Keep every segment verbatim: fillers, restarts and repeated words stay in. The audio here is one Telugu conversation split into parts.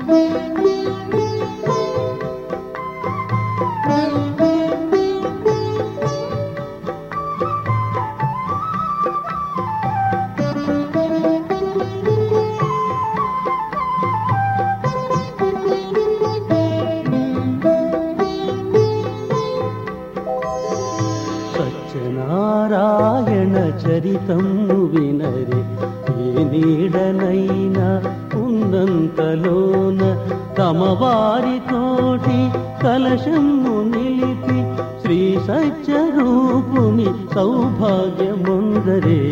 సత్యనారాయణ చరితము వినరే ఏ నీడనైనా ఉన్నంతలోన తమ వారితోటి కలశము నిలిపి శ్రీ సత్యరూపుని సౌభాగ్యముందరే.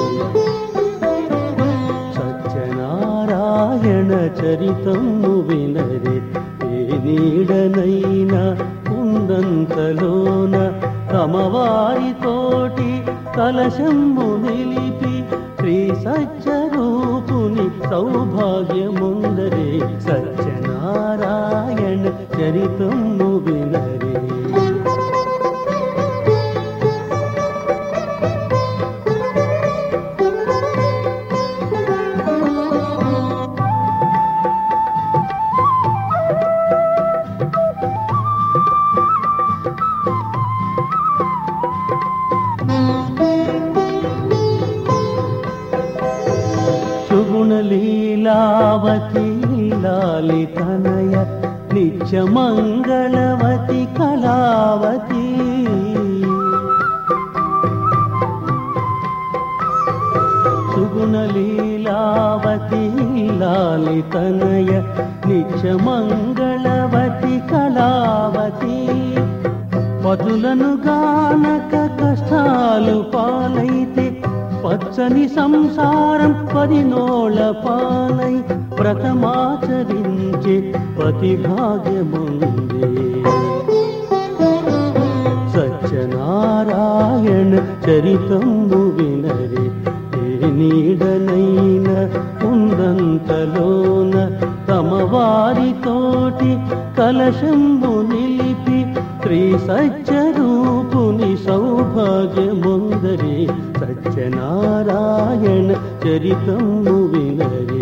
సత్యనారాయణ చరితము వినరే ఏ నీడనైనా ఉన్నంతలోన తమ వారితోటి కలశము నిలిపి శ్రీ సత్యరూపుని సౌభాగ్యముందరే. సత్యనారాయణ చరితము వినరే. సుగుణలీలావతి లాలితనయ నిత్యమంగళవతి కళావతి. సుగుణలీలావతి లాలితనయ నిత్యమంగళవతి కళావతి. పదులను గానక కష్టాలు పాలైతే పచ్చని సంసారం పదినోళ్ళ పాలై వ్రతమాచరించే పతి భాగ్యముందే. సత్యనారాయణ చరితము వినరే ఏ నీడనైన ఉన్నంతలోన తమ వారితోటి కలశము నిలిపి శ్రీ సత్యరూపుని సౌభాగ్యముందరే. సత్యనారాయణ చరితము వినరే.